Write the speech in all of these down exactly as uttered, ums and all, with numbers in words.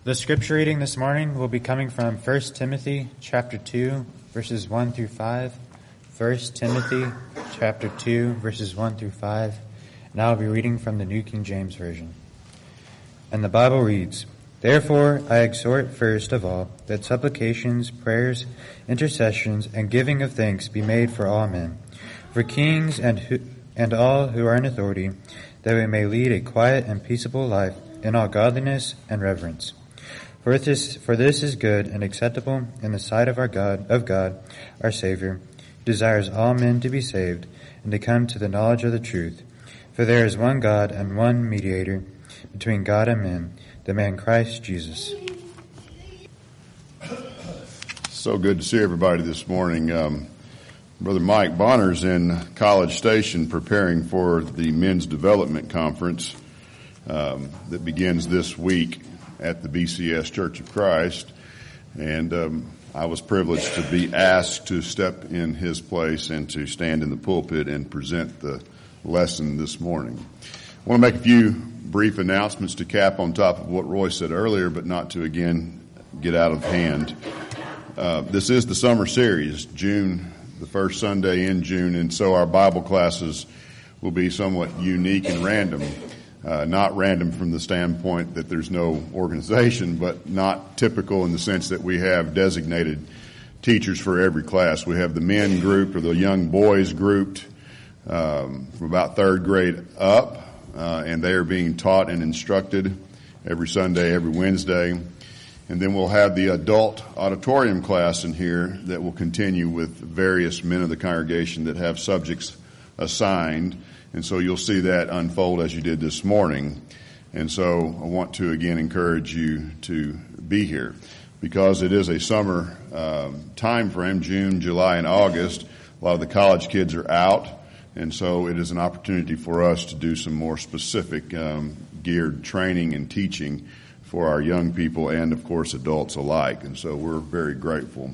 The scripture reading this morning will be coming from First Timothy chapter two, verses one through five. First Timothy chapter two, verses one through five. And I will be reading from the New King James Version. And the Bible reads, "Therefore I exhort first of all that supplications, prayers, intercessions, and giving of thanks be made for all men, for kings and who, and all who are in authority, that we may lead a quiet and peaceable life in all godliness and reverence. For this, for this is good and acceptable in the sight of our God, of God, our Savior, who desires all men to be saved and to come to the knowledge of the truth. For there is one God and one mediator between God and men, the man Christ Jesus." So good to see everybody this morning. Um, Brother Mike Bonner's in College Station preparing for the Men's Development Conference um, that begins this week at the B C S Church of Christ. And um, I was privileged to be asked to step in his place and to stand in the pulpit and present the lesson this morning. I want to make a few brief announcements to cap on top of what Roy said earlier, but not to again get out of hand. Uh, this is the summer series, June, the first Sunday in June, and so our Bible classes will be somewhat unique and random. Uh, not random from the standpoint that there's no organization, but not typical in the sense that we have designated teachers for every class. We have the men grouped or the young boys grouped um, from about third grade up, uh, and they are being taught and instructed every Sunday, every Wednesday. And then we'll have the adult auditorium class in here that will continue with various men of the congregation that have subjects assigned. And so you'll see that unfold as you did this morning. And so I want to again encourage you to be here because it is a summer um, time frame, June, July, and August. A lot of the college kids are out. And so it is an opportunity for us to do some more specific um, geared training and teaching for our young people and, of course, adults alike. And so we're very grateful.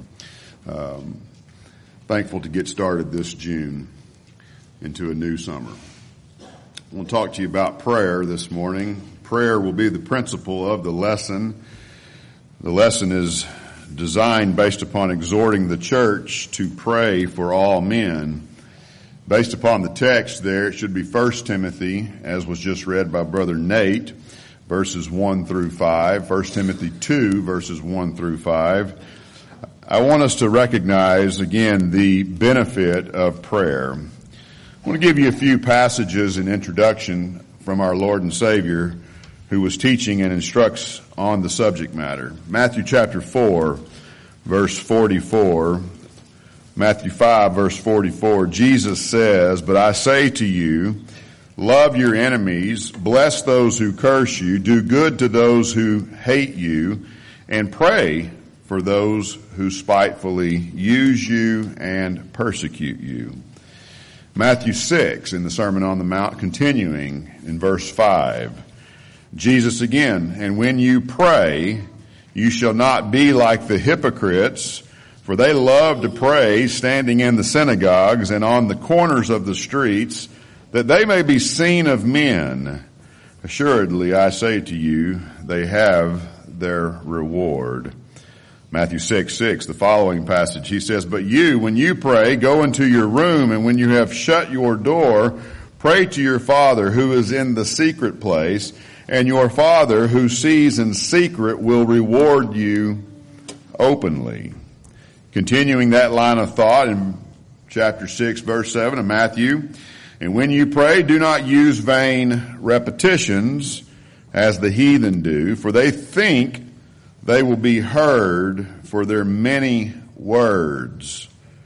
Um, thankful to get started this June into a new summer. I want to talk to you about prayer this morning. Prayer will be the principle of the lesson. The lesson is designed based upon exhorting the church to pray for all men. Based upon the text there, it should be First Timothy, as was just read by Brother Nate, verses one through five. First Timothy two, verses one through five. I want us to recognize, again, the benefit of prayer. I want to give you a few passages in introduction from our Lord and Savior who was teaching and instructs on the subject matter. Matthew chapter four, verse forty-four. Matthew five, verse forty-four. Jesus says, "But I say to you, love your enemies, bless those who curse you, do good to those who hate you, and pray for those who spitefully use you and persecute you." Matthew six in the Sermon on the Mount, continuing in verse five. Jesus again, "And when you pray, you shall not be like the hypocrites, for they love to pray standing in the synagogues and on the corners of the streets, that they may be seen of men. Assuredly, I say to you, they have their reward." Matthew six, six, the following passage, he says, "But you, when you pray, go into your room, and when you have shut your door, pray to your Father who is in the secret place, and your Father who sees in secret will reward you openly." Continuing that line of thought in chapter six, verse seven of Matthew, "And when you pray, do not use vain repetitions as the heathen do, for they think they will be heard for their many words."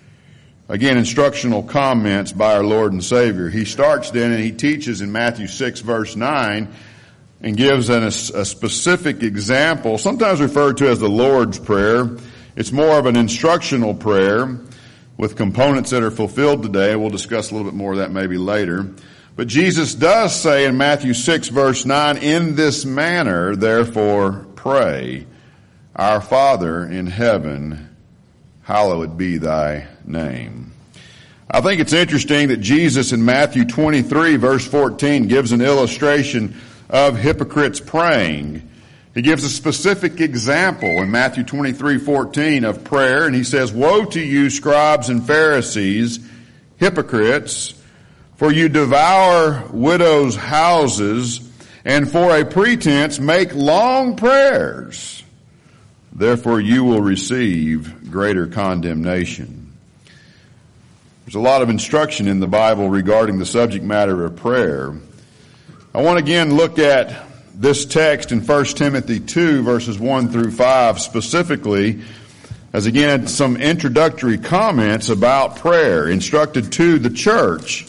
Again, instructional comments by our Lord and Savior. He starts then and he teaches in Matthew six, verse nine, and gives an, a, a specific example, sometimes referred to as the Lord's Prayer. It's more of an instructional prayer with components that are fulfilled today. We'll discuss a little bit more of that maybe later. But Jesus does say in Matthew six, verse nine, "In this manner, therefore, pray, Our Father in heaven, hallowed be thy name." I think it's interesting that Jesus in Matthew twenty-three, verse fourteen, gives an illustration of hypocrites praying. He gives a specific example in Matthew twenty-three fourteen of prayer, and he says, "Woe to you, scribes and Pharisees, hypocrites, for you devour widows' houses, and for a pretense make long prayers. Therefore you will receive greater condemnation." There's a lot of instruction in the Bible regarding the subject matter of prayer. I want to again look at this text in First Timothy two, verses one through five, specifically, as again some introductory comments about prayer instructed to the church.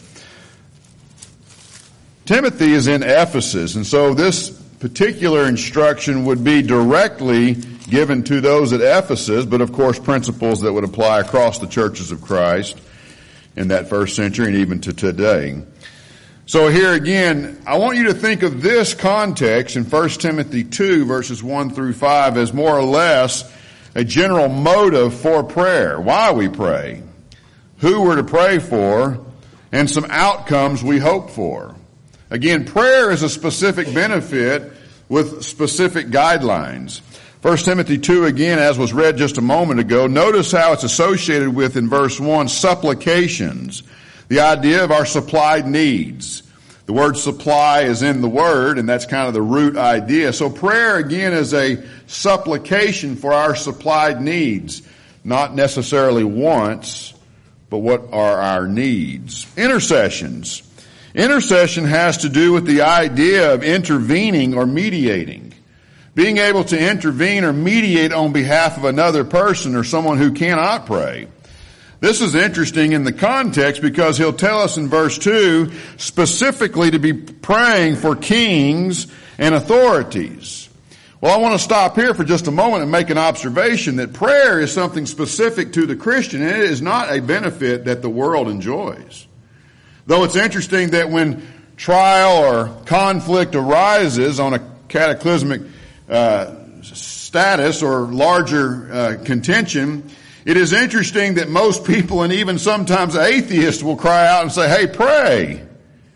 Timothy is in Ephesus, and so this particular instruction would be directly given to those at Ephesus, but of course principles that would apply across the churches of Christ in that first century and even to today. So here again, I want you to think of this context in First Timothy two, verses one through five, as more or less a general motive for prayer, why we pray, who we're to pray for, and some outcomes we hope for. Again, prayer is a specific benefit with specific guidelines. First Timothy two, again, as was read just a moment ago, notice how it's associated with, in verse one, supplications, the idea of our supplied needs. The word supply is in the word, and that's kind of the root idea. So prayer, again, is a supplication for our supplied needs, not necessarily wants, but what are our needs. Intercessions. Intercession has to do with the idea of intervening or mediating. Being able to intervene or mediate on behalf of another person or someone who cannot pray. This is interesting in the context because he'll tell us in verse two specifically to be praying for kings and authorities. Well, I want to stop here for just a moment and make an observation that prayer is something specific to the Christian, and it is not a benefit that the world enjoys. Though it's interesting that when trial or conflict arises on a cataclysmic uh, status or larger uh, contention, it is interesting that most people and even sometimes atheists will cry out and say, "Hey, pray."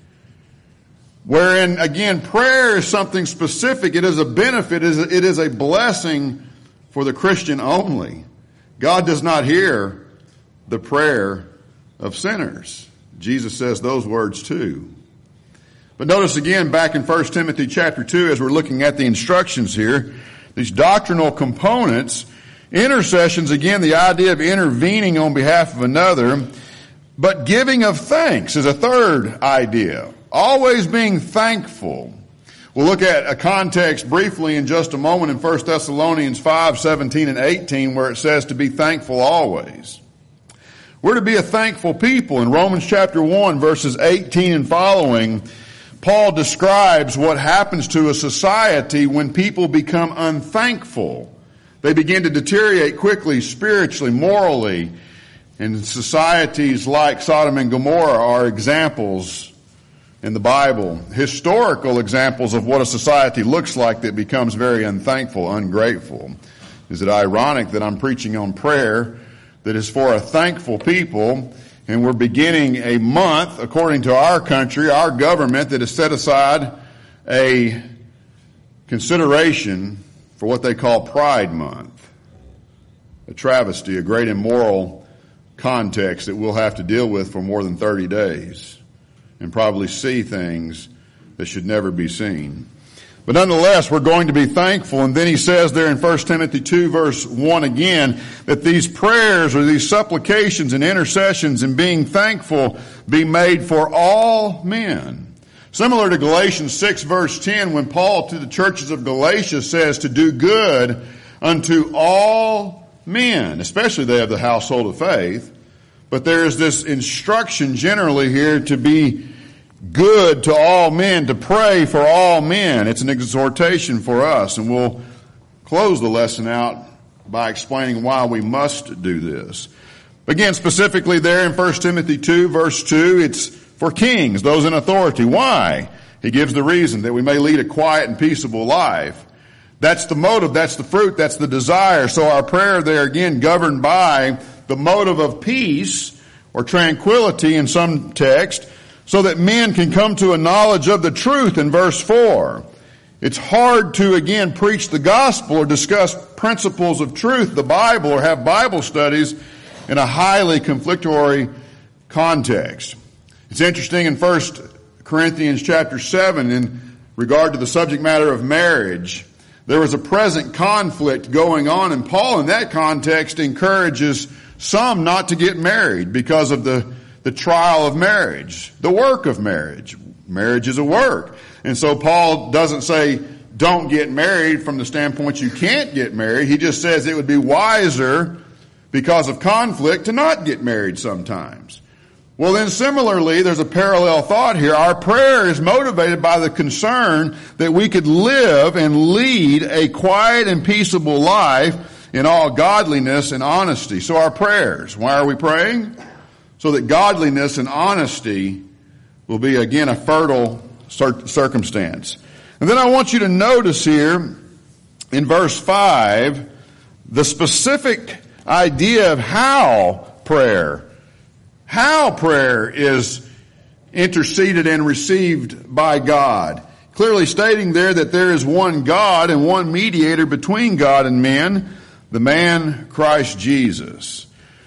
Wherein, again, prayer is something specific. It is a benefit. It is a blessing for the Christian only. God does not hear the prayer of sinners. Jesus says those words too. But notice again back in First Timothy chapter two, as we're looking at the instructions here, these doctrinal components, intercessions, again, the idea of intervening on behalf of another, but giving of thanks is a third idea. Always being thankful. We'll look at a context briefly in just a moment in First Thessalonians five, seventeen and eighteen, where it says to be thankful always. We're to be a thankful people. In Romans chapter one, verses eighteen and following, Paul describes what happens to a society when people become unthankful. They begin to deteriorate quickly, spiritually, morally. And societies like Sodom and Gomorrah are examples in the Bible, historical examples of what a society looks like that becomes very unthankful, ungrateful. Is it ironic that I'm preaching on prayer that is for a thankful people, and we're beginning a month, according to our country, our government, that has set aside a consideration for what they call Pride Month. A travesty, a great immoral context that we'll have to deal with for more than thirty days and probably see things that should never be seen. But nonetheless, we're going to be thankful. And then he says there in First Timothy two, verse one again, that these prayers or these supplications and intercessions and being thankful be made for all men. Similar to Galatians six, verse ten, when Paul to the churches of Galatia says to do good unto all men, especially they of the household of faith. But there is this instruction generally here to be good to all men, to pray for all men. It's an exhortation for us, and we'll close the lesson out by explaining why we must do this. Again, specifically there in First Timothy two, verse two, it's for kings, those in authority. Why? He gives the reason, that we may lead a quiet and peaceable life. That's the motive, that's the fruit, that's the desire. So our prayer there, again, governed by the motive of peace or tranquility in some text, so that men can come to a knowledge of the truth in verse four. It's hard to, again, preach the gospel or discuss principles of truth, the Bible, or have Bible studies in a highly conflictory context. It's interesting in First Corinthians chapter seven, in regard to the subject matter of marriage, there was a present conflict going on, and Paul in that context encourages some not to get married because of the, the trial of marriage, the work of marriage. Marriage is a work. And so Paul doesn't say don't get married from the standpoint you can't get married. He just says it would be wiser because of conflict to not get married sometimes. Well, then similarly, there's a parallel thought here. Our prayer is motivated by the concern that we could live and lead a quiet and peaceable life in all godliness and honesty. So our prayers, why are we praying? So that godliness and honesty will be, again, a fertile circumstance. And then I want you to notice here in verse five the specific idea of how prayer, how prayer is interceded and received by God. Clearly stating there that there is one God and one mediator between God and men, the man Christ Jesus.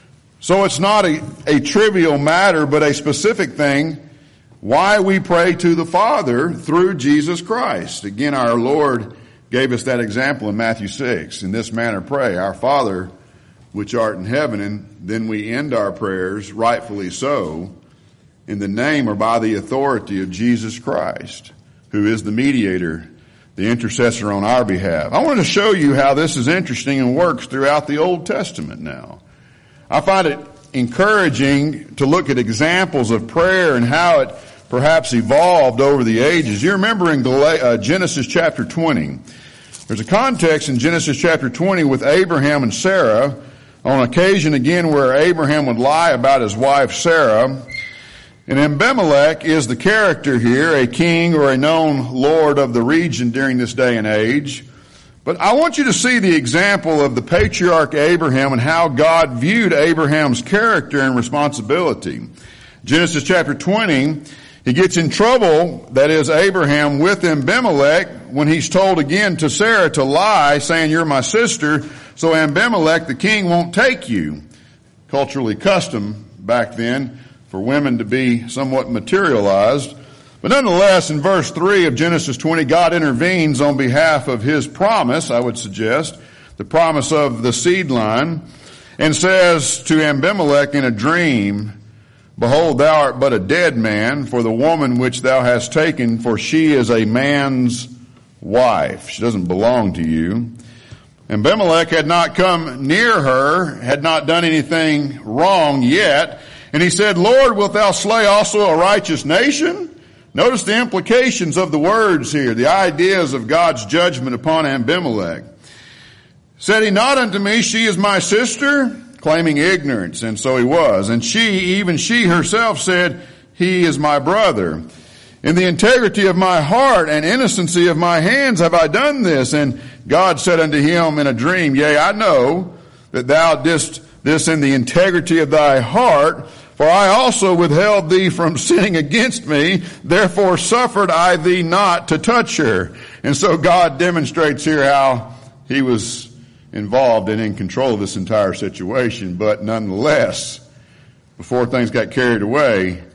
So it's not a, a trivial matter, but a specific thing why we pray to the Father through Jesus Christ. Again, our Lord gave us that example in Matthew six. In this manner pray, our Father which art in heaven, and then we end our prayers, rightfully so, in the name or by the authority of Jesus Christ, who is the mediator, the intercessor on our behalf. I want to show you how this is interesting and works throughout the Old Testament now. I find it encouraging to look at examples of prayer and how it perhaps evolved over the ages. You remember in Genesis chapter twenty, there's a context in Genesis chapter twenty with Abraham and Sarah, on occasion again where Abraham would lie about his wife Sarah. And Abimelech is the character here, a king or a known lord of the region during this day and age. But I want you to see the example of the patriarch Abraham and how God viewed Abraham's character and responsibility. Genesis chapter twenty, he gets in trouble, that is Abraham, with Abimelech when he's told again to Sarah to lie, saying, you're my sister, so Abimelech the king won't take you. Culturally custom back then for women to be somewhat materialized. But nonetheless, in verse three of Genesis twenty, God intervenes on behalf of his promise, I would suggest, the promise of the seed line, and says to Abimelech in a dream, behold, thou art but a dead man for the woman which thou hast taken, for she is a man's wife. She doesn't belong to you. Abimelech had not come near her, had not done anything wrong yet, and he said, Lord, wilt thou slay also a righteous nation? Notice the implications of the words here, the ideas of God's judgment upon Abimelech. Said he not unto me, she is my sister? Claiming ignorance, and so he was. And she, even she herself said, he is my brother. In the integrity of my heart and innocency of my hands have I done this. And God said unto him in a dream, yea, I know that thou didst this in the integrity of thy heart, for I also withheld thee from sinning against me, therefore suffered I thee not to touch her. And so God demonstrates here how he was involved and in control of this entire situation. But nonetheless, before things got carried away,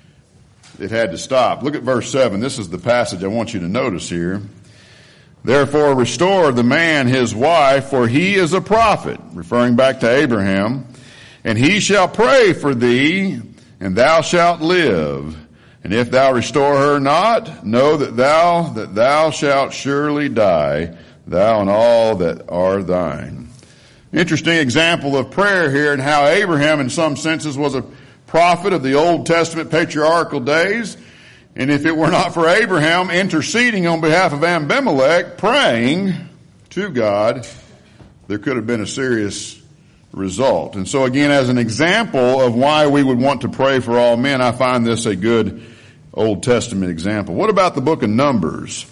it had to stop. Look at verse seven. This is the passage I want you to notice here. Therefore restore the man his wife, for he is a prophet, referring back to Abraham, and he shall pray for thee, and thou shalt live. And if thou restore her not, know that thou, that thou shalt surely die, thou and all that are thine. Interesting example of prayer here and how Abraham in some senses was a prophet of the Old Testament patriarchal days. And if it were not for Abraham interceding on behalf of Abimelech, praying to God, there could have been a serious result. And so again, as an example of why we would want to pray for all men, I find this a good Old Testament example. What about the book of Numbers?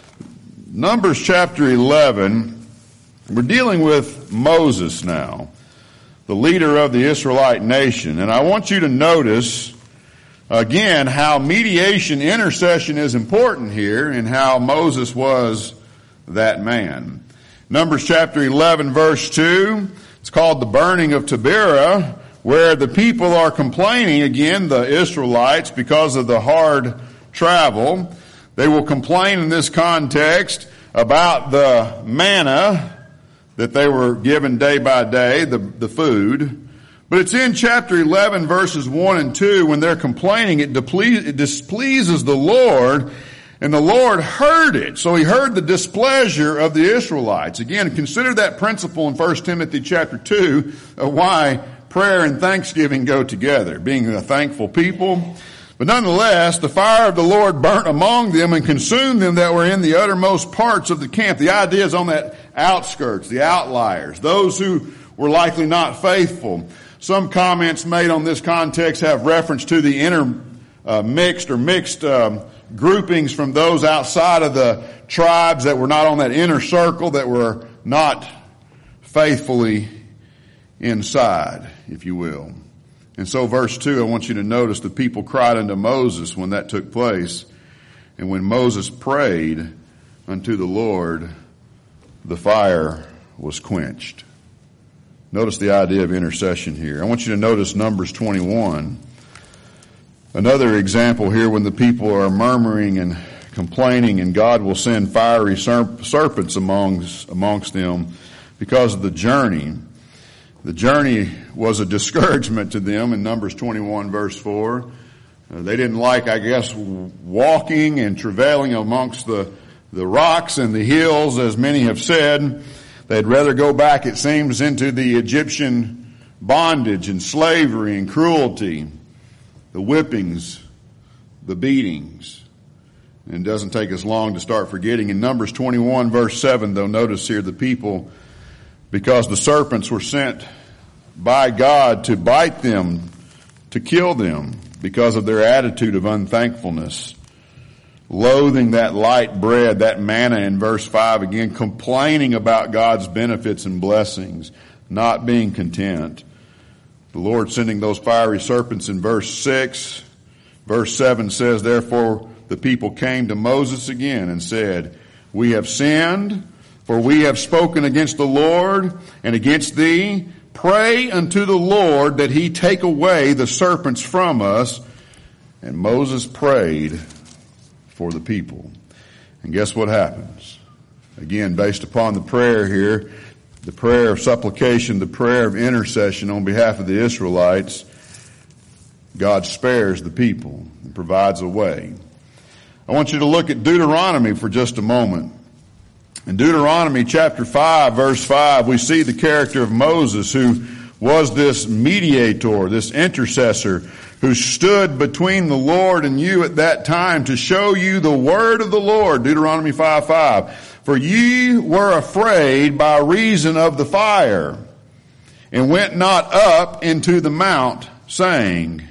Numbers chapter eleven, we're dealing with Moses now, the leader of the Israelite nation. And I want you to notice again how mediation, intercession is important here and how Moses was that man. Numbers chapter eleven verse two, it's called the burning of Taberah, where the people are complaining, again, the Israelites, because of the hard travel. They will complain in this context about the manna that they were given day by day, the, the food. But it's in chapter eleven verses one and two when they're complaining, it, deple- it displeases the Lord, and the Lord heard it. So he heard the displeasure of the Israelites. Again, consider that principle in First Timothy chapter two of why prayer and thanksgiving go together, being a thankful people. But nonetheless, the fire of the Lord burnt among them and consumed them that were in the uttermost parts of the camp. The idea is on that outskirts, the outliers, those who were likely not faithful. Some comments made on this context have reference to the inner uh, mixed or mixed um, groupings from those outside of the tribes that were not on that inner circle, that were not faithfully inside, if you will. And so verse two, I want you to notice the people cried unto Moses when that took place. And when Moses prayed unto the Lord, the fire was quenched. Notice the idea of intercession here. I want you to notice Numbers twenty-one. Another example here when the people are murmuring and complaining, and God will send fiery serpents amongst, amongst them because of the journey. The journey was a discouragement to them in Numbers twenty-one verse four. Uh, they didn't like, I guess, walking and travailing amongst the, the rocks and the hills, as many have said. They'd rather go back, it seems, into the Egyptian bondage and slavery and cruelty, the whippings, the beatings. And it doesn't take us long to start forgetting. In Numbers twenty-one verse seven, though, notice here the people, because the serpents were sent by God to bite them, to kill them, because of their attitude of unthankfulness, loathing that light bread, that manna in verse five, again, complaining about God's benefits and blessings, not being content. The Lord sending those fiery serpents in verse six. Verse seven says, therefore the people came to Moses again and said, we have sinned, for we have spoken against the Lord and against thee. Pray unto the Lord that he take away the serpents from us. And Moses prayed for the people. And guess what happens? Again, based upon the prayer here, the prayer of supplication, the prayer of intercession on behalf of the Israelites, God spares the people and provides a way. I want you to look at Deuteronomy for just a moment. In Deuteronomy chapter five, verse five, we see the character of Moses, who was this mediator, this intercessor, who stood between the Lord and you at that time to show you the word of the Lord. Deuteronomy five five. For ye were afraid by reason of the fire, and went not up into the mount, saying.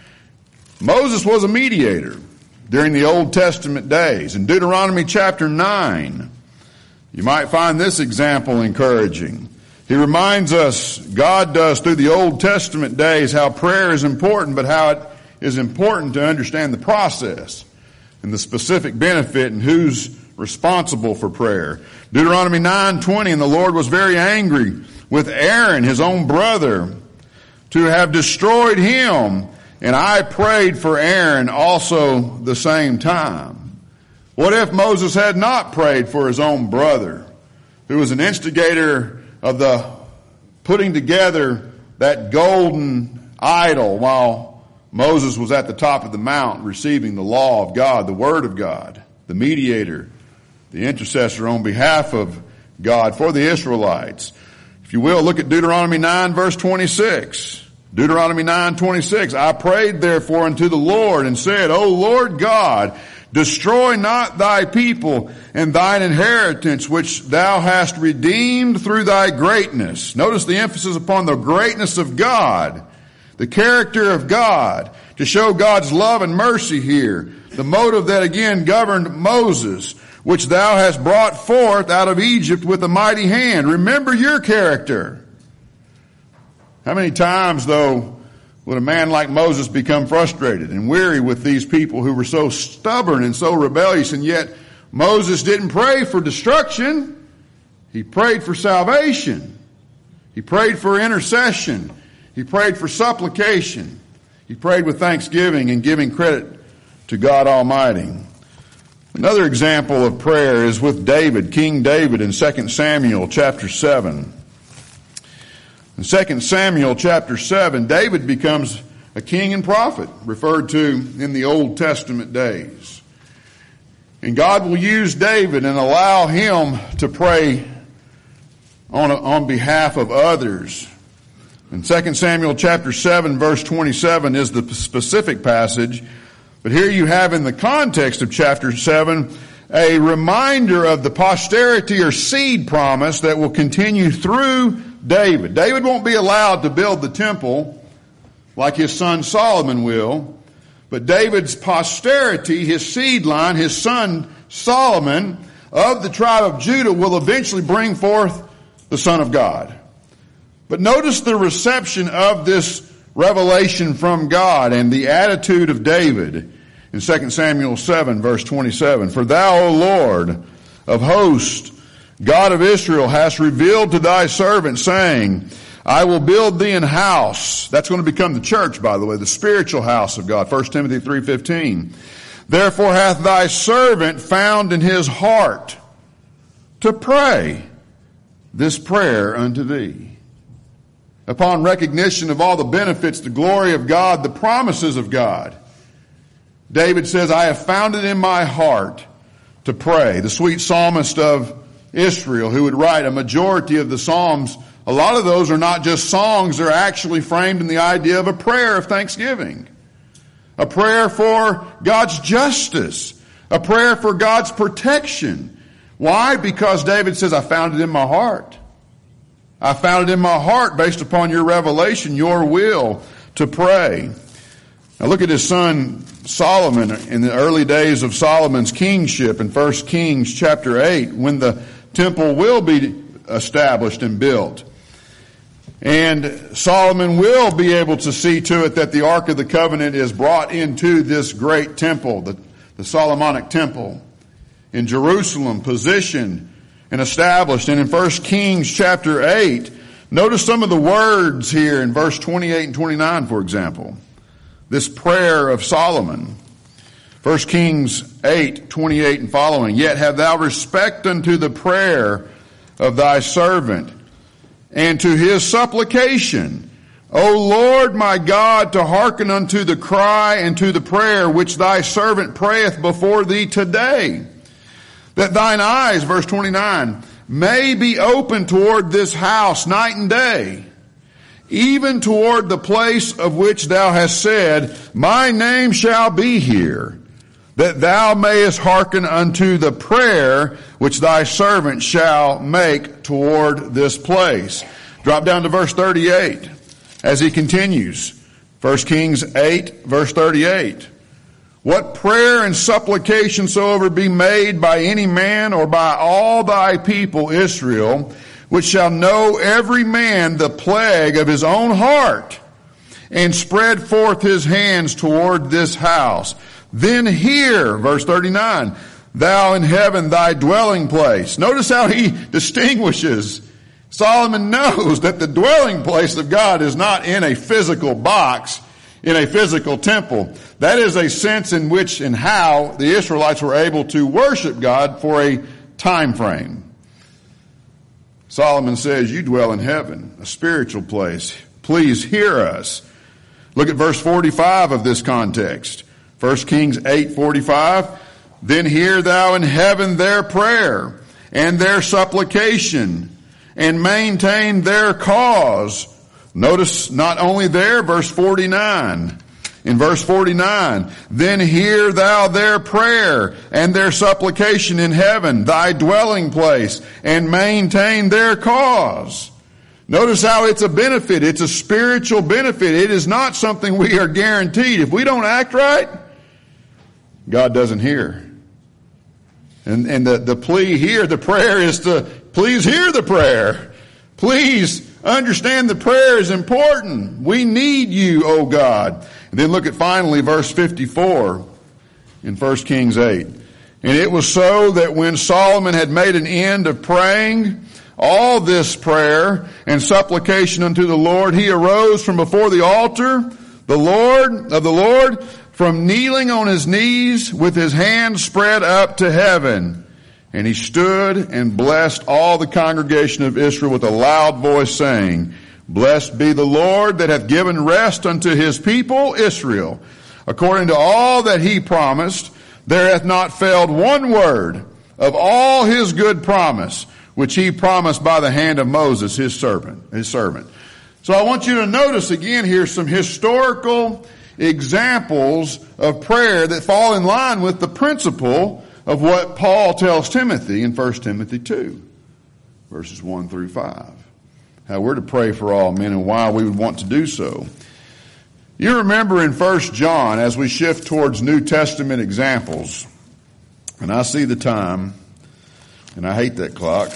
Moses was a mediator during the Old Testament days. In Deuteronomy chapter nine, you might find this example encouraging. He reminds us, God does through the Old Testament days, how prayer is important, but how it is important to understand the process and the specific benefit and who's responsible for prayer. Deuteronomy nine twenty, and the Lord was very angry with Aaron, his own brother, to have destroyed him. And I prayed for Aaron also the same time. What if Moses had not prayed for his own brother, who was an instigator of the putting together that golden idol while Moses was at the top of the mount receiving the law of God, the word of God, the mediator, the intercessor on behalf of God for the Israelites? If you will, look at Deuteronomy nine verse twenty-six. Deuteronomy nine twenty-six. I prayed therefore unto the Lord and said, O Lord God, destroy not thy people and thine inheritance, which thou hast redeemed through thy greatness. Notice the emphasis upon the greatness of God, the character of God, to show God's love and mercy here. The motive that again governed Moses, which thou hast brought forth out of Egypt with a mighty hand. Remember your character. How many times, though, would a man like Moses become frustrated and weary with these people who were so stubborn and so rebellious? And yet Moses didn't pray for destruction. He prayed for salvation. He prayed for intercession. He prayed for supplication. He prayed with thanksgiving and giving credit to God Almighty. Another example of prayer is with David, King David, in Second Samuel chapter seven. In Second Samuel chapter seven, David becomes a king and prophet, referred to in the Old Testament days. And God will use David and allow him to pray on, on behalf of others. In Second Samuel chapter seven, verse twenty-seven is the specific passage. But here you have in the context of chapter seven a reminder of the posterity or seed promise that will continue through David. David won't be allowed to build the temple like his son Solomon will, but David's posterity, his seed line, his son Solomon of the tribe of Judah will eventually bring forth the Son of God. But notice the reception of this revelation from God and the attitude of David in Second Samuel seven, verse twenty-seven. For thou, O Lord of hosts, God of Israel, hast revealed to thy servant, saying, I will build thee an house. That's going to become the church, by the way, the spiritual house of God. First Timothy three fifteen. Therefore hath thy servant found in his heart to pray this prayer unto thee. Upon recognition of all the benefits, the glory of God, the promises of God, David says, I have found it in my heart to pray. The sweet psalmist of Israel, who would write a majority of the Psalms, a lot of those are not just songs, they're actually framed in the idea of a prayer of thanksgiving. A prayer for God's justice. A prayer for God's protection. Why? Because David says, I found it in my heart. I found it in my heart based upon your revelation, your will to pray. Now look at his son Solomon in the early days of Solomon's kingship in First Kings chapter eight, when the temple will be established and built. And Solomon will be able to see to it that the Ark of the Covenant is brought into this great temple, the, the Solomonic temple in Jerusalem, positioned and established. And in First Kings chapter eight, notice some of the words here in verse twenty-eight and twenty-nine, for example. This prayer of Solomon. First Kings eight, twenty-eight and following. Yet have thou respect unto the prayer of thy servant, and to his supplication, O Lord my God, to hearken unto the cry and to the prayer which thy servant prayeth before thee today. That thine eyes, verse twenty-nine, may be open toward this house night and day, even toward the place of which thou hast said, my name shall be here, that thou mayest hearken unto the prayer which thy servant shall make toward this place. Drop down to verse thirty-eight as he continues. First Kings eight, verse thirty-eight. What prayer and supplication soever be made by any man or by all thy people Israel, which shall know every man the plague of his own heart, and spread forth his hands toward this house. Then hear, verse thirty-nine, thou in heaven thy dwelling place. Notice how he distinguishes. Solomon knows that the dwelling place of God is not in a physical box, in a physical temple. That is a sense in which and how the Israelites were able to worship God for a time frame. Solomon says, you dwell in heaven, a spiritual place. Please hear us. Look at verse forty-five of this context. First Kings eight forty-five. Then hear thou in heaven their prayer and their supplication, and maintain their cause. Notice not only there, verse forty-nine. In verse forty-nine, then hear thou their prayer and their supplication in heaven, thy dwelling place, and maintain their cause. Notice how it's a benefit. It's a spiritual benefit. It is not something we are guaranteed. If we don't act right, God doesn't hear. And, and the, the plea here, the prayer is to please hear the prayer. Please Understand that prayer is important. We need you, O God. And then look at finally verse fifty-four in First Kings eight. And it was so that when Solomon had made an end of praying all this prayer and supplication unto the Lord, he arose from before the altar, the Lord of the Lord, from kneeling on his knees with his hands spread up to heaven. And he stood and blessed all the congregation of Israel with a loud voice, saying, Blessed be the Lord that hath given rest unto his people Israel. According to all that he promised, there hath not failed one word of all his good promise, which he promised by the hand of Moses, his servant, his servant. So I want you to notice again here some historical examples of prayer that fall in line with the principle of what Paul tells Timothy in First Timothy two, verses one through five. How we're to pray for all men and why we would want to do so. You remember in First John, as we shift towards New Testament examples, and I see the time, and I hate that clock,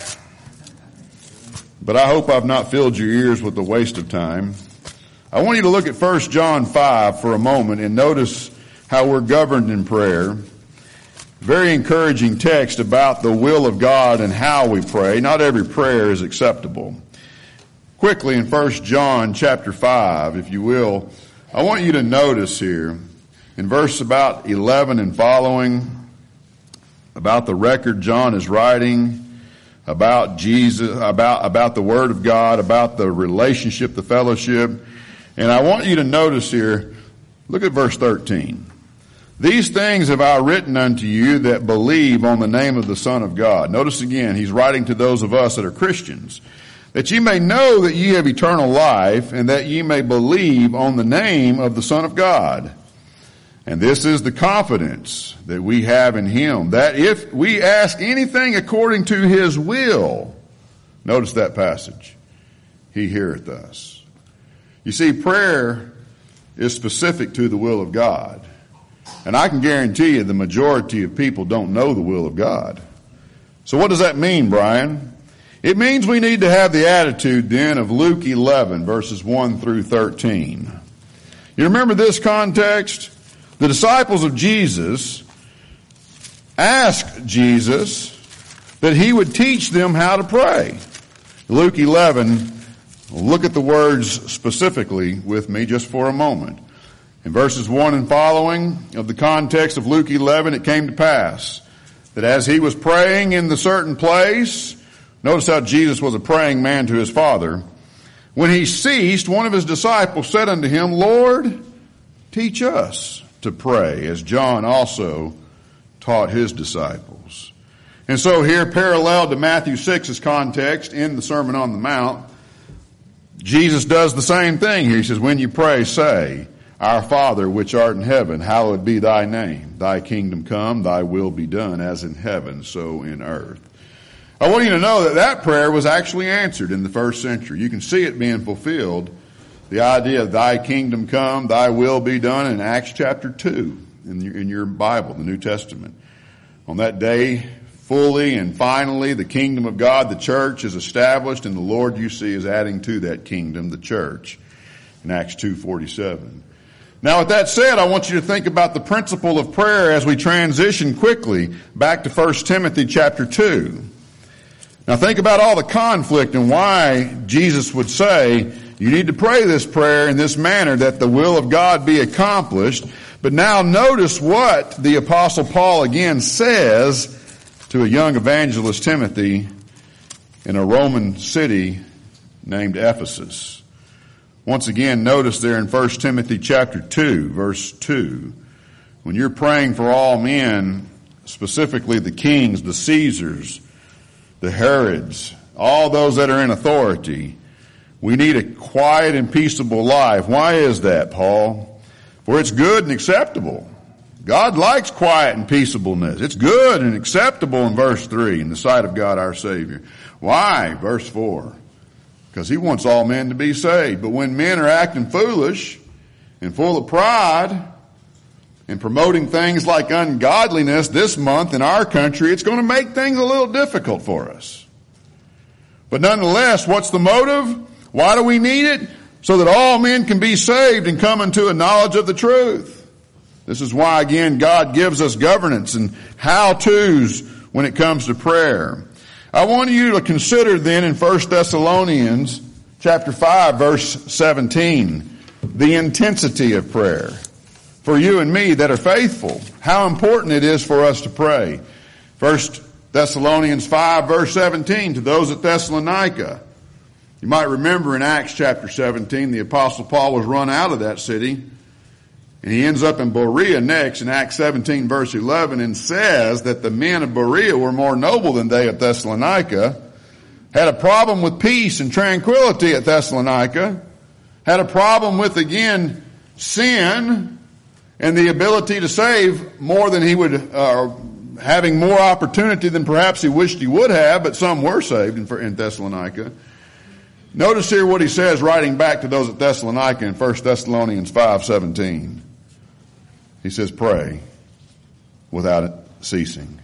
but I hope I've not filled your ears with a waste of time. I want you to look at First John five for a moment and notice how we're governed in prayer. Very encouraging text about the will of God and how we pray. Not every prayer is acceptable. Quickly in First John chapter five, if you will, I want you to notice here in verse about eleven and following about the record John is writing about Jesus, about, about the Word of God, about the relationship, the fellowship. And I want you to notice here, look at verse thirteen. These things have I written unto you that believe on the name of the Son of God. Notice again, he's writing to those of us that are Christians. That ye may know that ye have eternal life, and that ye may believe on the name of the Son of God. And this is the confidence that we have in him, that if we ask anything according to his will, notice that passage, he heareth us. You see, prayer is specific to the will of God. And I can guarantee you the majority of people don't know the will of God. So what does that mean, Brian? It means we need to have the attitude then of Luke eleven, verses one through thirteen. You remember this context? The disciples of Jesus asked Jesus that he would teach them how to pray. Luke eleven, look at the words specifically with me just for a moment. In verses one and following of the context of Luke eleven, it came to pass that as he was praying in the certain place, notice how Jesus was a praying man to his Father. When he ceased, one of his disciples said unto him, Lord, teach us to pray, as John also taught his disciples. And so here, parallel to Matthew six's context in the Sermon on the Mount, Jesus does the same thing here. He says, when you pray, say, Our Father which art in heaven, hallowed be thy name. Thy kingdom come, thy will be done, as in heaven, so in earth. I want you to know that that prayer was actually answered in the first century. You can see it being fulfilled. The idea of thy kingdom come, thy will be done in Acts chapter two in your, in your Bible, the New Testament. On that day, fully and finally, the kingdom of God, the church, is established, and the Lord, you see, is adding to that kingdom, the church, in Acts two forty-seven. Now, with that said, I want you to think about the principle of prayer as we transition quickly back to First Timothy chapter two. Now, think about all the conflict and why Jesus would say, you need to pray this prayer in this manner that the will of God be accomplished. But now notice what the Apostle Paul again says to a young evangelist, Timothy, in a Roman city named Ephesus. Once again, notice there in First Timothy chapter two, verse two, when you're praying for all men, specifically the kings, the Caesars, the Herods, all those that are in authority, we need a quiet and peaceable life. Why is that, Paul? For it's good and acceptable. God likes quiet and peaceableness. It's good and acceptable in verse three in the sight of God our Savior. Why? Verse four. Because he wants all men to be saved. But when men are acting foolish and full of pride and promoting things like ungodliness this month in our country, it's going to make things a little difficult for us. But nonetheless, what's the motive? Why do we need it? So that all men can be saved and come into a knowledge of the truth. This is why, again, God gives us governance and how-tos when it comes to prayer. I want you to consider then in First Thessalonians chapter five, verse seventeen, the intensity of prayer. For you and me that are faithful, how important it is for us to pray. First Thessalonians five, verse seventeen, to those at Thessalonica. You might remember in Acts chapter seventeen, the Apostle Paul was run out of that city, and he ends up in Berea next in Acts seventeen, verse eleven, and says that the men of Berea were more noble than they at Thessalonica, had a problem with peace and tranquility at Thessalonica, had a problem with, again, sin, and the ability to save more than he would, uh, having more opportunity than perhaps he wished he would have, but some were saved in, in Thessalonica. Notice here what he says, writing back to those at Thessalonica in First Thessalonians five seventeen. He says, pray without ceasing.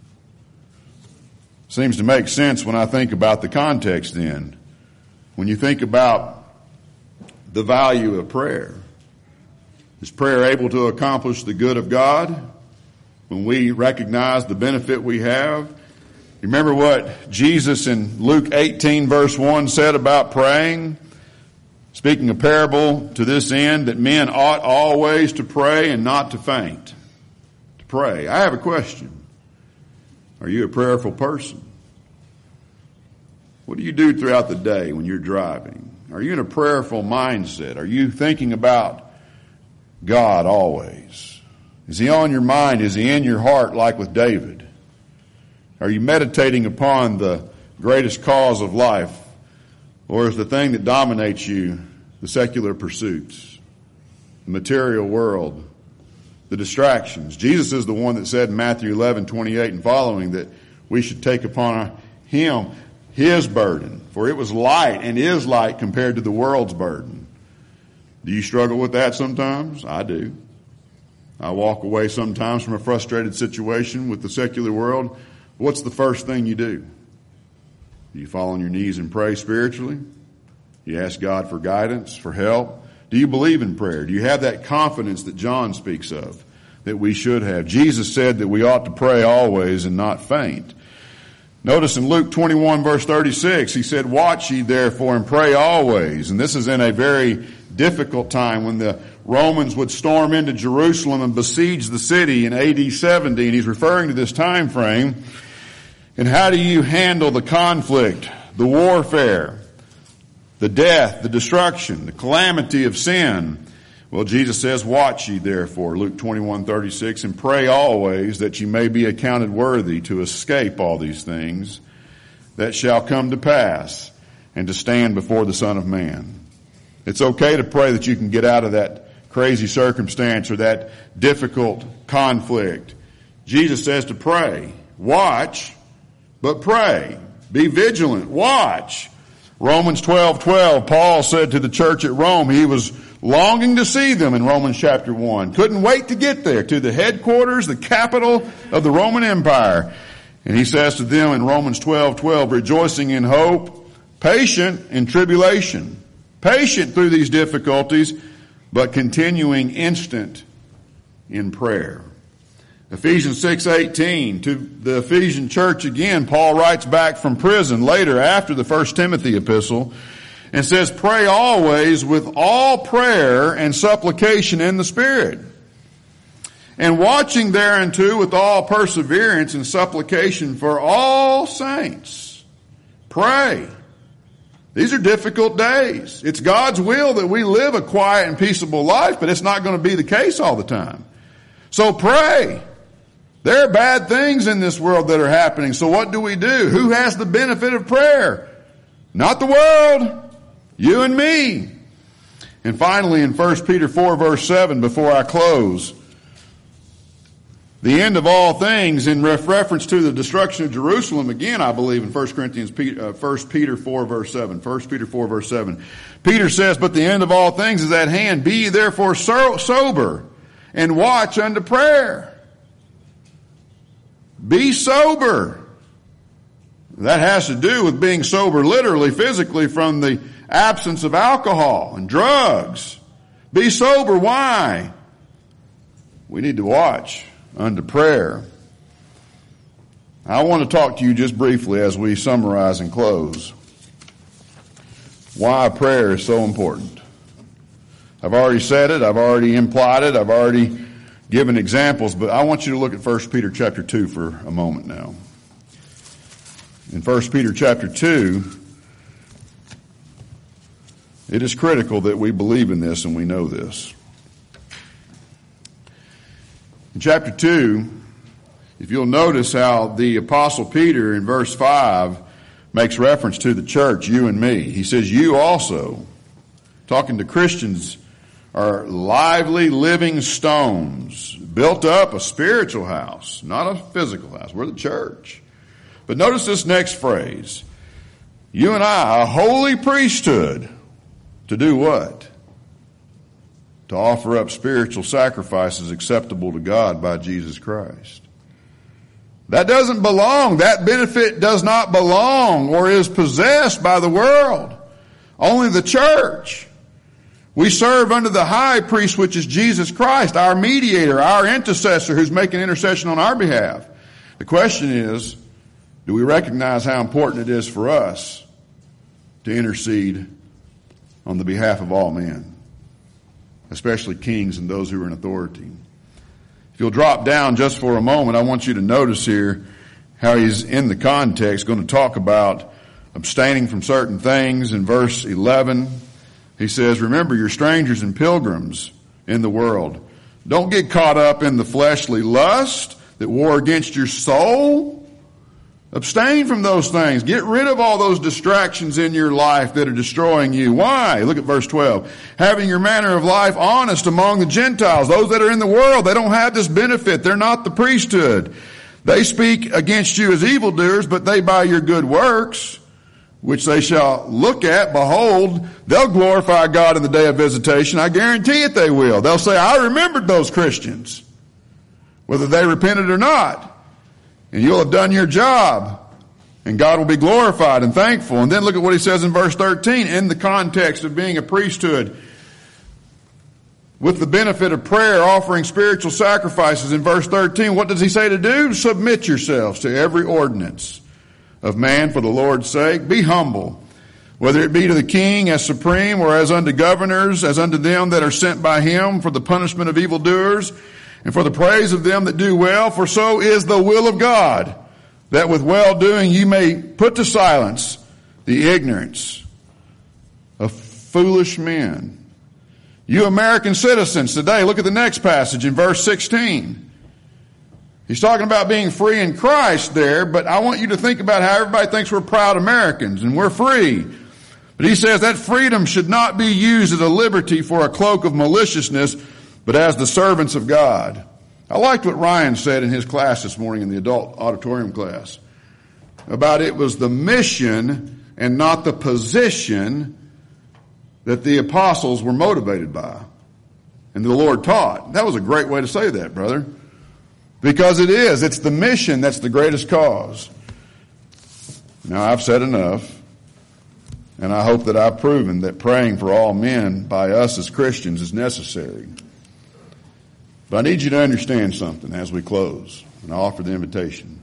Seems to make sense when I think about the context then. When you think about the value of prayer. Is prayer able to accomplish the good of God when we recognize the benefit we have? You remember what Jesus in Luke eighteen verse one said about praying? Speaking a parable to this end, that men ought always to pray and not to faint. To pray. I have a question. Are you a prayerful person? What do you do throughout the day when you're driving? Are you in a prayerful mindset? Are you thinking about God always? Is he on your mind? Is he in your heart like with David? Are you meditating upon the greatest cause of life? Or is the thing that dominates you the secular pursuits, the material world, the distractions? Jesus is the one that said in Matthew eleven twenty-eight and following that we should take upon him his burden, for it was light and is light compared to the world's burden. Do you struggle with that sometimes? I do. I walk away sometimes from a frustrated situation with the secular world. What's the first thing you do? Do you fall on your knees and pray spiritually? You ask God for guidance, for help? Do you believe in prayer? Do you have that confidence that John speaks of, that we should have? Jesus said that we ought to pray always and not faint. Notice in Luke twenty-one verse thirty-six, he said, watch ye therefore and pray always. And this is in a very difficult time when the Romans would storm into Jerusalem and besiege the city in A D seventy. And he's referring to this time frame. And how do you handle the conflict, the warfare, the death, the destruction, the calamity of sin? Well, Jesus says, watch ye therefore, Luke twenty-one thirty-six, and pray always that ye may be accounted worthy to escape all these things that shall come to pass and to stand before the Son of Man. It's okay to pray that you can get out of that crazy circumstance or that difficult conflict. Jesus says to pray. Watch, but pray. Be vigilant. Watch. Romans twelve twelve, Paul said to the church at Rome, he was longing to see them in Romans chapter one. Couldn't wait to get there to the headquarters, the capital of the Roman Empire. And he says to them in Romans twelve twelve, rejoicing in hope, patient in tribulation, patient through these difficulties, but continuing instant in prayer. Ephesians six eighteen, to the Ephesian church again, Paul writes back from prison later after the First Timothy epistle and says, pray always with all prayer and supplication in the Spirit. And watching thereunto with all perseverance and supplication for all saints. Pray. These are difficult days. It's God's will that we live a quiet and peaceable life, but it's not going to be the case all the time. So pray. There are bad things in this world that are happening. So what do we do? Who has the benefit of prayer? Not the world. You and me. And finally in First Peter four verse seven, before I close, the end of all things in reference to the destruction of Jerusalem, again I believe in First Corinthians, uh, First Peter four verse seven. First Peter four verse seven. Peter says, but the end of all things is at hand. Be ye therefore so- sober and watch unto prayer. Be sober. That has to do with being sober literally, physically, from the absence of alcohol and drugs. Be sober. Why? We need to watch unto prayer. I want to talk to you just briefly as we summarize and close why prayer is so important. I've already said it. I've already implied it. I've already given examples, but I want you to look at First Peter chapter two for a moment now. In First Peter chapter two, it is critical that we believe in this and we know this. In chapter two, if you'll notice how the Apostle Peter in verse five makes reference to the church, you and me. He says, you also, talking to Christians, are lively living stones, built up a spiritual house, not a physical house. We're the church. But notice this next phrase. You and I, a holy priesthood, to do what? To offer up spiritual sacrifices acceptable to God by Jesus Christ. That doesn't belong. That benefit does not belong or is possessed by the world. Only the church. We serve under the high priest, which is Jesus Christ, our mediator, our intercessor who's making intercession on our behalf. The question is, do we recognize how important it is for us to intercede on the behalf of all men, especially kings and those who are in authority? If you'll drop down just for a moment, I want you to notice here how he's in the context going to talk about abstaining from certain things. In verse eleven, he says, remember, you're strangers and pilgrims in the world. Don't get caught up in the fleshly lust that war against your soul. Abstain from those things. Get rid of all those distractions in your life that are destroying you. Why? Look at verse twelve. Having your manner of life honest among the Gentiles. Those that are in the world, they don't have this benefit. They're not the priesthood. They speak against you as evildoers, but they by your good works, which they shall look at, behold, they'll glorify God in the day of visitation. I guarantee it they will. They'll say, I remembered those Christians, whether they repented or not. And you'll have done your job. And God will be glorified and thankful. And then look at what he says in verse thirteen, in the context of being a priesthood. With the benefit of prayer, offering spiritual sacrifices in verse thirteen, what does he say to do? Submit yourselves to every ordinance of man for the Lord's sake. Be humble, whether it be to the king as supreme or as unto governors, as unto them that are sent by him for the punishment of evildoers, and for the praise of them that do well, for so is the will of God, that with well-doing you may put to silence the ignorance of foolish men. You American citizens today, look at the next passage in verse sixteen. He's talking about being free in Christ there, but I want you to think about how everybody thinks we're proud Americans and we're free. But he says that freedom should not be used as a liberty for a cloak of maliciousness, but as the servants of God. I liked what Ryan said in his class this morning in the adult auditorium class about it was the mission and not the position that the apostles were motivated by and the Lord taught. That was a great way to say that, brother, because it is. It's the mission that's the greatest cause. Now, I've said enough, and I hope that I've proven that praying for all men by us as Christians is necessary. But I need you to understand something as we close, and I offer the invitation.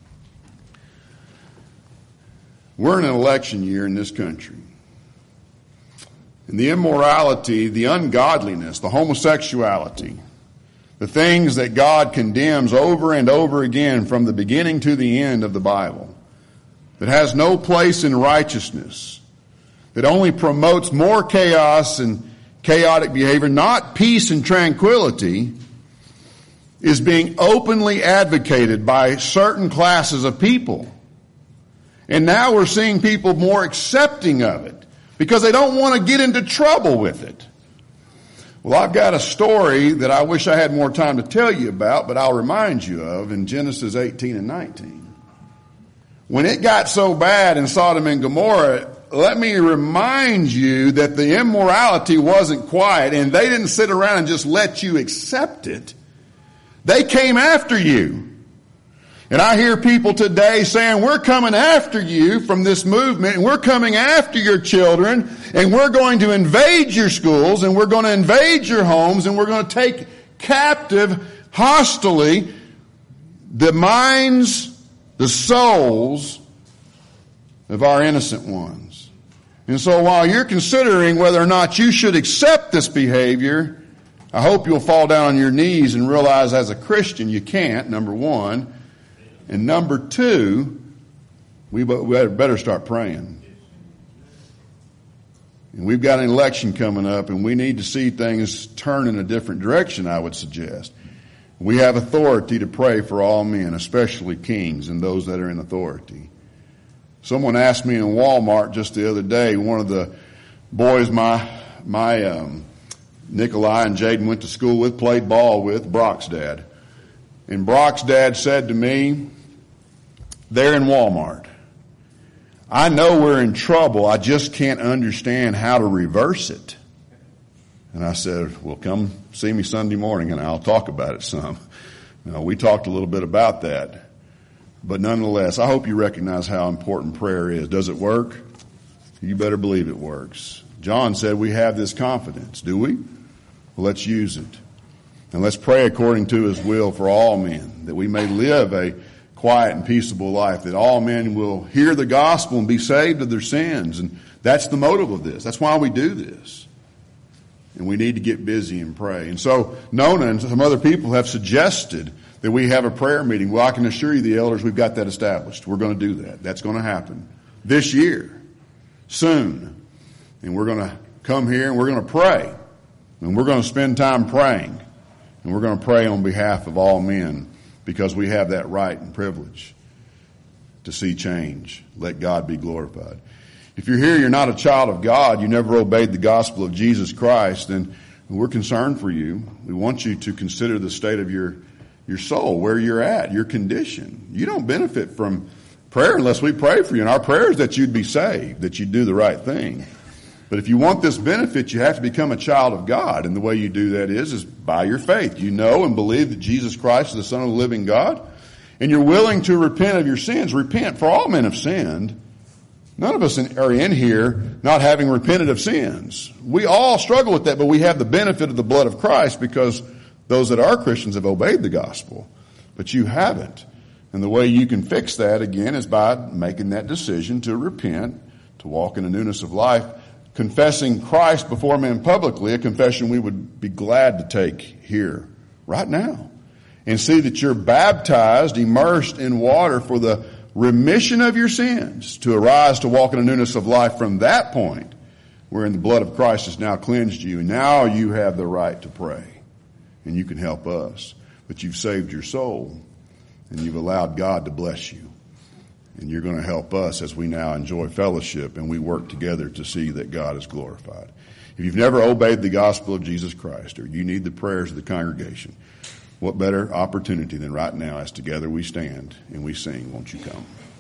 We're in an election year in this country. And the immorality, the ungodliness, the homosexuality, the things that God condemns over and over again from the beginning to the end of the Bible, that has no place in righteousness, that only promotes more chaos and chaotic behavior, not peace and tranquility, is being openly advocated by certain classes of people. And now we're seeing people more accepting of it because they don't want to get into trouble with it. Well, I've got a story that I wish I had more time to tell you about, but I'll remind you of in Genesis eighteen and nineteen. When it got so bad in Sodom and Gomorrah, let me remind you that the immorality wasn't quiet, and they didn't sit around and just let you accept it. They came after you. And I hear people today saying, we're coming after you from this movement, and we're coming after your children, and we're going to invade your schools, and we're going to invade your homes, and we're going to take captive, hostilely, the minds, the souls of our innocent ones. And so while you're considering whether or not you should accept this behavior, I hope you'll fall down on your knees and realize as a Christian you can't, number one. And number two, we better start praying. And we've got an election coming up, and we need to see things turn in a different direction, I would suggest. We have authority to pray for all men, especially kings and those that are in authority. Someone asked me in Walmart just the other day, one of the boys my my um, Nikolai and Jaden went to school with, played ball with, Brock's dad. And Brock's dad said to me, they're in Walmart, I know we're in trouble, I just can't understand how to reverse it. And I said, well, come see me Sunday morning and I'll talk about it some. Now, we talked a little bit about that. But nonetheless, I hope you recognize how important prayer is. Does it work? You better believe it works. John said we have this confidence. Do we? Well, let's use it. And let's pray according to his will for all men, that we may live a quiet and peaceable life, that all men will hear the gospel and be saved of their sins. And that's the motive of this. That's why we do this. And we need to get busy and pray. And so Nona and some other people have suggested that we have a prayer meeting. Well, I can assure you, the elders, we've got that established. We're going to do that. That's going to happen this year, soon. And we're going to come here and we're going to pray. And we're going to spend time praying. And we're going to pray on behalf of all men, because we have that right and privilege to see change. Let God be glorified. If you're here, you're not a child of God, you never obeyed the gospel of Jesus Christ, then we're concerned for you. We want you to consider the state of your, your soul, where you're at, your condition. You don't benefit from prayer unless we pray for you. And our prayer is that you'd be saved, that you'd do the right thing. But if you want this benefit, you have to become a child of God. And the way you do that is, is by your faith. You know and believe that Jesus Christ is the Son of the living God. And you're willing to repent of your sins. Repent, for all men have sinned. None of us are in here not having repented of sins. We all struggle with that, but we have the benefit of the blood of Christ because those that are Christians have obeyed the gospel. But you haven't. And the way you can fix that, again, is by making that decision to repent, to walk in the newness of life, confessing Christ before men publicly, a confession we would be glad to take here, right now. And see that you're baptized, immersed in water for the remission of your sins, to arise to walk in the newness of life from that point, wherein the blood of Christ has now cleansed you. And now you have the right to pray. And you can help us. But you've saved your soul, and you've allowed God to bless you. And you're going to help us as we now enjoy fellowship and we work together to see that God is glorified. If you've never obeyed the gospel of Jesus Christ, or you need the prayers of the congregation, what better opportunity than right now as together we stand and we sing, won't you come?